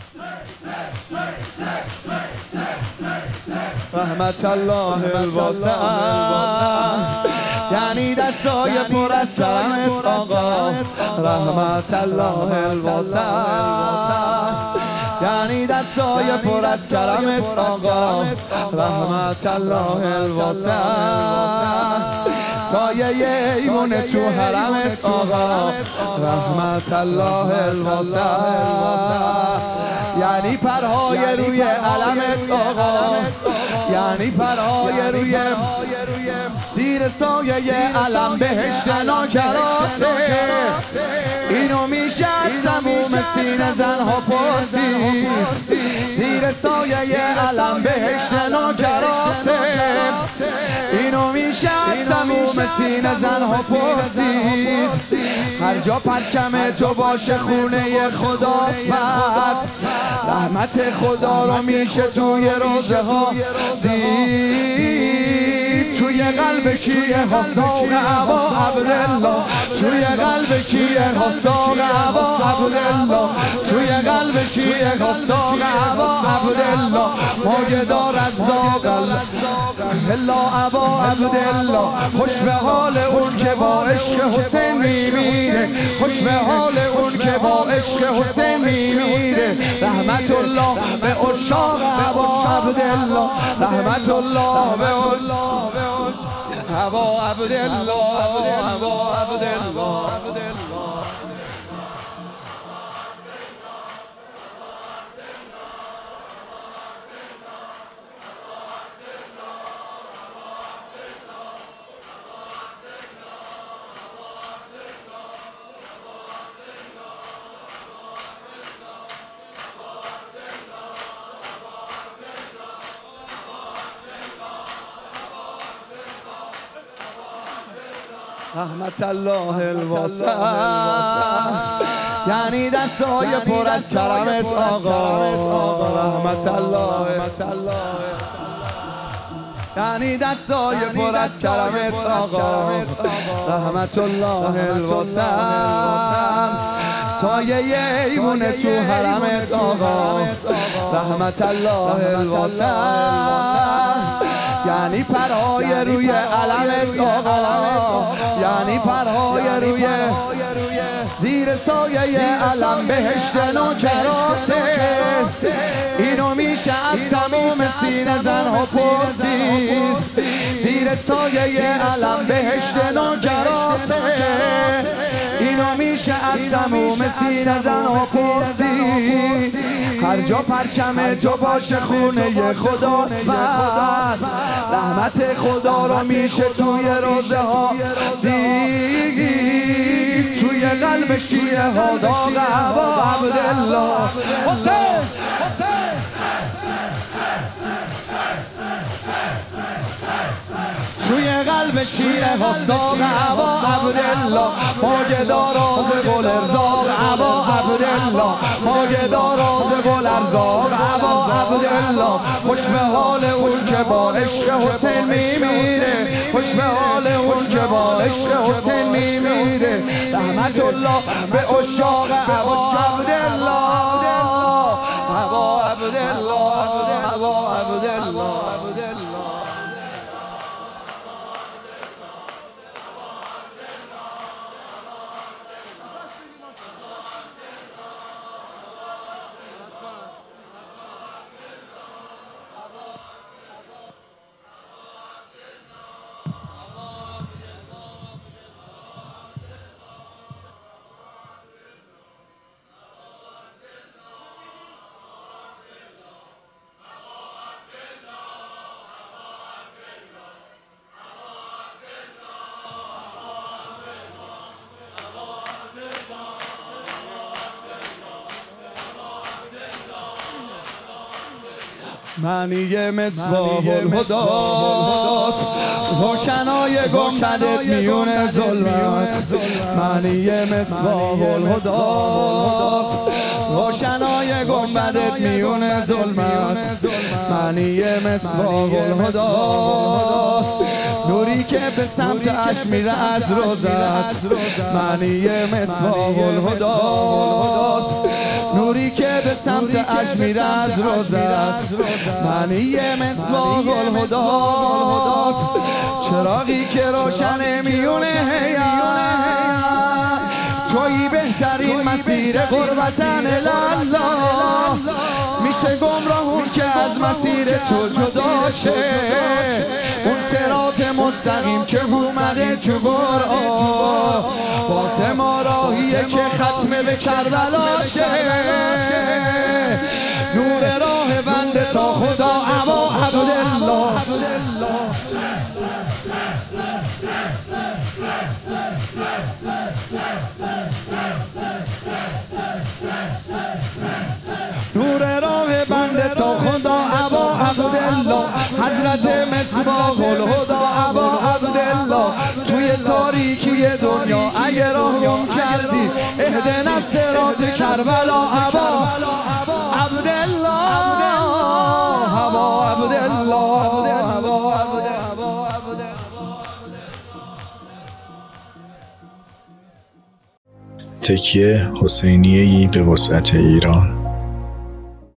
رحمت الله الواسع، یعنی دستای پر از کرمت آقا. رحمت الله الواسع، یعنی دستای پر از کرمت آقا. رحمت الله الواسع، سایه ایمونه تو حرمت آقا. رحمت الله الواسع، یعنی پرهای روی علمت آقا. یعنی پرهای روی زیر سایه علم بهشت ناکراته. اینو میشه از سموم سینه زنها پرسید. زیر سایه علم بهشت ناکراته. اینو میشه از سموم سینه زنها پرسید. هر جا پرچم تو باشه خونه خداست بس. رحمت خدا رو میشه توی روزه ها دید. توی قلب شیعه ها ساق ابا عبدالله. توی قلب شیعه ها ساق ابا عبدالله. توی قلب شیعه ها ساق ابا عبدالله. مایه دار از زاق الله ابا عبدالله. خوش به حال اون که با عشق حسین میمیره. خوش به حال اون که با عشق حسین میمیره. رحمت الله به عشاق ابا عبدالله. رحمت الله به ابا عبدالله. ابا عبدالله. رحمت الله الواسع، یعنی دستای پر از کرمت آقا. رحمت الله، یعنی دستای پر از کرمت آقا. رحمت الله الواسع، سایه ایمونه تو حرمت آقا. رحمت الله الواسع، یعنی پرهای روی علمت آقا. یعنی پرهای روی زیر سایه علم بهشت ناکراته. اینو میشه از تموم سینه زنها پرسید. زیر سایه علم بهشت ناکراته. اینو میشه از تموم سینه زنها پرسید. هر جا پرچم تو باشه خونه خداست بس. رحمت خدا رو میشه توی روزه ها دید. توی قلب شیعه ها داغ ابا عبدالله. حسین توی قلب شیعه ها داغ ابا عبدالله. مایه داراز گل ارزاق ابا عبدالله. مایه داراز گل ارزاق ابا عبدالله. خوش به حال اون که با عشق حسین میمیره. خوش به حال اون که با عشق حسین میمیره. رحمت الله به عشاق ابا عبدالله. ابا عبدالله. ابا عبدالله. معنی مصباح الهداست، روشنای گنبدت میون ظلمت. معنی مصباح الهداست، روشنای گنبدت میون ظلمت معنی مصباح الهداست، نوری که به سمت عشق میره از روزت معنی مصباح الهداست، نوری که به سمت عشق میره از روزت معنی مصباح الهداست، چراغی که روشن میونه هیئت تویی بهترین مسیر قربتن الله، میشه گمراهون که از مسیر تو جدا شه، اون صراط مستقیم که اومده تو قرآن واسه ما راهیه که ختمه به کربلا شه، نور راه بنده تا خدا ابا عبدالله. نور راه بنده تا خدا ابا عبدالله، حضرت مصباح الهدی ابا عبدالله، توی تاریکی دنیا اگه راه گم کردی اهدنا الصراط کربلا ابا عبدالله، ابا عبدالله. تکیه حسینیه‌ای به وسعت ایران.